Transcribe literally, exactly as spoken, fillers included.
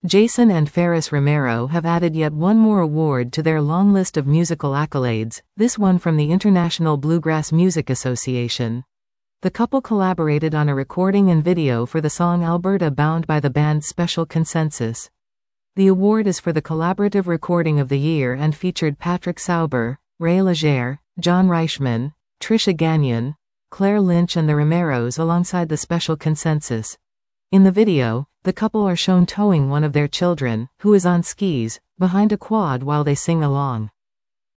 Jason and Ferris Romero have added yet one more award to their long list of musical accolades, this one from the International Bluegrass Music Association. The couple collaborated on a recording and video for the song Alberta Bound by the band's Special Consensus. The award is for the collaborative recording of the year and featured Patrick Sauber, Ray Legere, John Reichman, Trisha Gagnon, Claire Lynch and the Romeros alongside the Special Consensus. In the video, the couple are shown towing one of their children, who is on skis, behind a quad while they sing along.